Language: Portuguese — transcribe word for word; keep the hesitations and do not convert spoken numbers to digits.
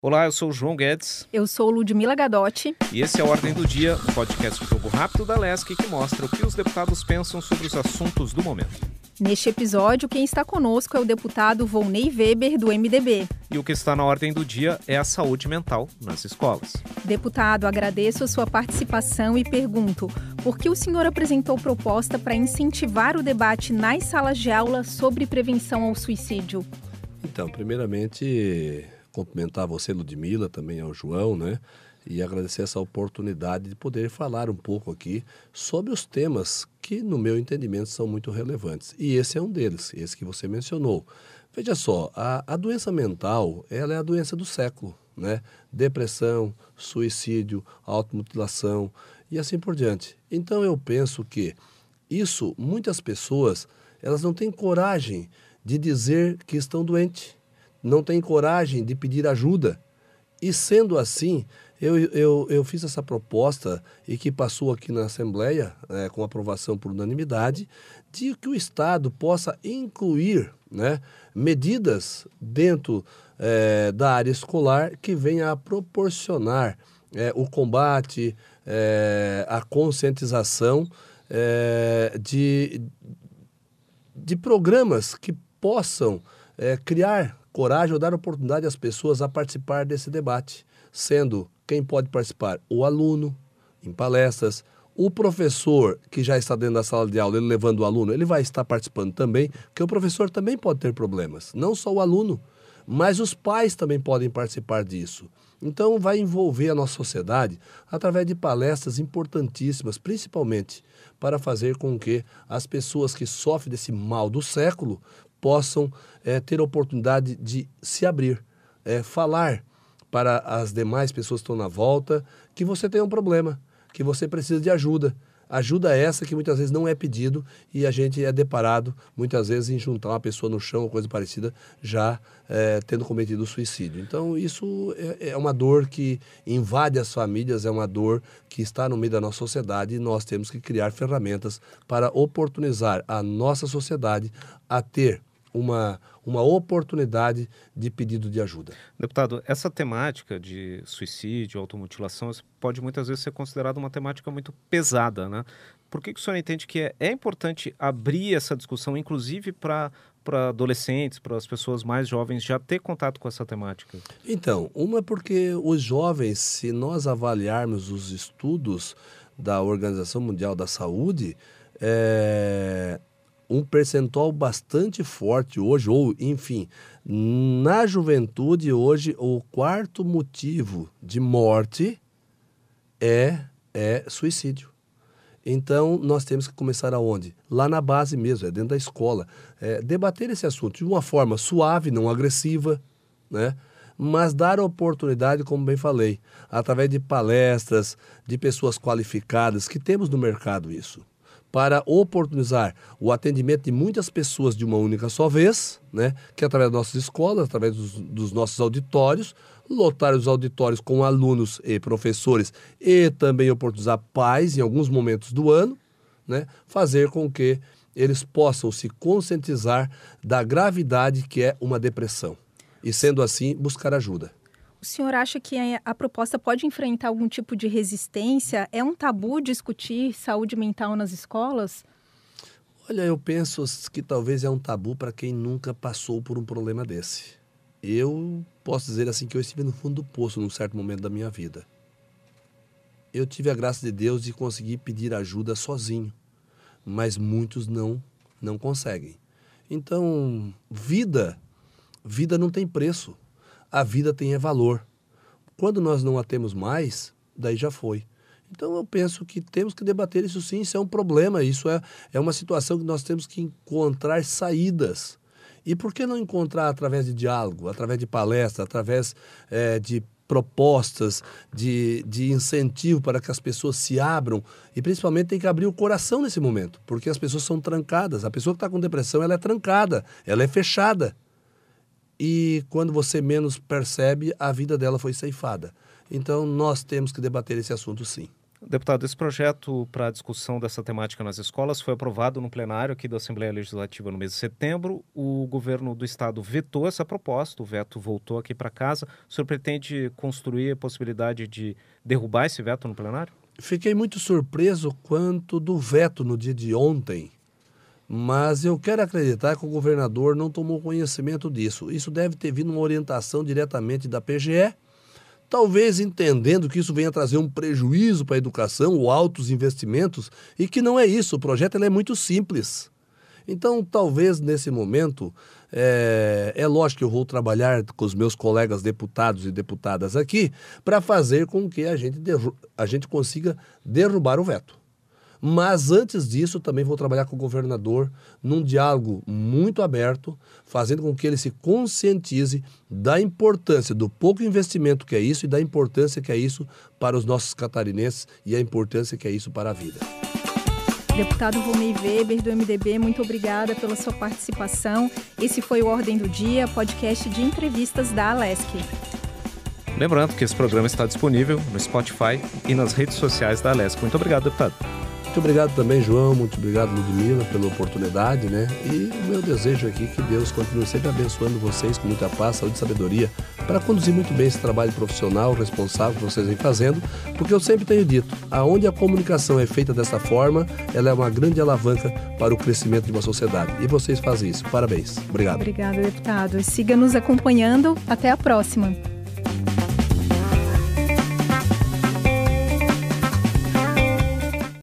Olá, eu sou o João Guedes. Eu sou Ludmila Gadotti. E esse é a Ordem do Dia, o podcast do Jogo Rápido da Lesc, que mostra o que os deputados pensam sobre os assuntos do momento. Neste episódio, quem está conosco é o deputado Volney Weber, do M D B. E o que está na ordem do dia é a saúde mental nas escolas. Deputado, agradeço a sua participação e pergunto, por que o senhor apresentou proposta para incentivar o debate nas salas de aula sobre prevenção ao suicídio? Então, primeiramente, cumprimentar você, Ludmila, também ao João, né? E agradecer essa oportunidade de poder falar um pouco aqui sobre os temas que, no meu entendimento, são muito relevantes. E esse é um deles, esse que você mencionou. Veja só, a, a doença mental, ela é a doença do século, né? Depressão, suicídio, automutilação e assim por diante. Então, eu penso que isso, muitas pessoas, elas não têm coragem de dizer que estão doentes, não têm coragem de pedir ajuda. E sendo assim, eu, eu, eu fiz essa proposta e que passou aqui na Assembleia, é, com aprovação por unanimidade, de que o Estado possa incluir, né, medidas dentro é, da área escolar que venha a proporcionar é, o combate, é, a conscientização é, de, de programas que possam é, criar coragem ou dar oportunidade às pessoas a participar desse debate, sendo quem pode participar o aluno, em palestras, o professor que já está dentro da sala de aula, ele levando o aluno, ele vai estar participando também, porque o professor também pode ter problemas, não só o aluno, mas os pais também podem participar disso. Então vai envolver a nossa sociedade através de palestras importantíssimas, principalmente para fazer com que as pessoas que sofrem desse mal do século possam é, ter a oportunidade de se abrir, é, falar para as demais pessoas que estão na volta que você tem um problema, que você precisa de ajuda. Ajuda essa que muitas vezes não é pedido e a gente é deparado muitas vezes em juntar uma pessoa no chão ou coisa parecida já é, tendo cometido suicídio. Então isso é, é uma dor que invade as famílias, é uma dor que está no meio da nossa sociedade e nós temos que criar ferramentas para oportunizar a nossa sociedade a ter Uma, uma oportunidade de pedido de ajuda. Deputado, essa temática de suicídio, automutilação, pode muitas vezes ser considerada uma temática muito pesada, né? Por que, que o senhor entende que é, é importante abrir essa discussão, inclusive para para adolescentes, para as pessoas mais jovens, já ter contato com essa temática? Então, uma é porque os jovens, se nós avaliarmos os estudos da Organização Mundial da Saúde, é... um percentual bastante forte hoje, ou enfim, na juventude hoje, o quarto motivo de morte é, é suicídio. Então, nós temos que começar aonde? Lá na base mesmo, é dentro da escola. É, debater esse assunto de uma forma suave, não agressiva, né? Mas dar a oportunidade, como bem falei, através de palestras, de pessoas qualificadas, que temos no mercado isso, para oportunizar o atendimento de muitas pessoas de uma única só vez, né? Que através das nossas escolas, através dos, dos nossos auditórios, lotar os auditórios com alunos e professores e também oportunizar pais em alguns momentos do ano, né? Fazer com que eles possam se conscientizar da gravidade que é uma depressão e, sendo assim, buscar ajuda. O senhor acha que a proposta pode enfrentar algum tipo de resistência? É um tabu discutir saúde mental nas escolas? Olha, eu penso que talvez é um tabu para quem nunca passou por um problema desse. Eu posso dizer assim que eu estive no fundo do poço num certo momento da minha vida. Eu tive a graça de Deus de conseguir pedir ajuda sozinho, mas muitos não, não conseguem. Então, vida, vida não tem preço. A vida tem é valor. Quando nós não a temos mais, daí já foi. Então eu penso que temos que debater isso sim, isso é um problema, isso é, é uma situação que nós temos que encontrar saídas. E por que não encontrar através de diálogo, através de palestra, através é, de propostas, de, de incentivo para que as pessoas se abram e principalmente tem que abrir o coração nesse momento, porque as pessoas são trancadas. A pessoa que está com depressão, ela é trancada, ela é fechada. E quando você menos percebe, a vida dela foi ceifada. Então, nós temos que debater esse assunto, sim. Deputado, esse projeto para a discussão dessa temática nas escolas foi aprovado no plenário aqui da Assembleia Legislativa no mês de setembro. O governo do estado vetou essa proposta, o veto voltou aqui para casa. O senhor pretende construir a possibilidade de derrubar esse veto no plenário? Fiquei muito surpreso quanto do veto no dia de ontem, mas eu quero acreditar que o governador não tomou conhecimento disso. Isso deve ter vindo uma orientação diretamente da P G E, talvez entendendo que isso venha trazer um prejuízo para a educação ou altos investimentos, e que não é isso, o projeto ele é muito simples. Então, talvez nesse momento, é, é lógico que eu vou trabalhar com os meus colegas deputados e deputadas aqui para fazer com que a gente, derru- a gente consiga derrubar o veto. Mas antes disso, também vou trabalhar com o governador num diálogo muito aberto, fazendo com que ele se conscientize da importância do pouco investimento que é isso e da importância que é isso para os nossos catarinenses e a importância que é isso para a vida. Deputado Volney Weber, do M D B, muito obrigada pela sua participação. Esse foi o Ordem do Dia, podcast de entrevistas da Alesc. Lembrando que esse programa está disponível no Spotify e nas redes sociais da Alesc. Muito obrigado, deputado. Muito obrigado também, João, muito obrigado, Ludmila, pela oportunidade, né? E o meu desejo aqui é que Deus continue sempre abençoando vocês com muita paz, saúde e sabedoria para conduzir muito bem esse trabalho profissional, responsável que vocês vêm fazendo, porque eu sempre tenho dito, aonde a comunicação é feita dessa forma, ela é uma grande alavanca para o crescimento de uma sociedade. E vocês fazem isso. Parabéns. Obrigado. Obrigada, deputado. Siga nos acompanhando. Até a próxima.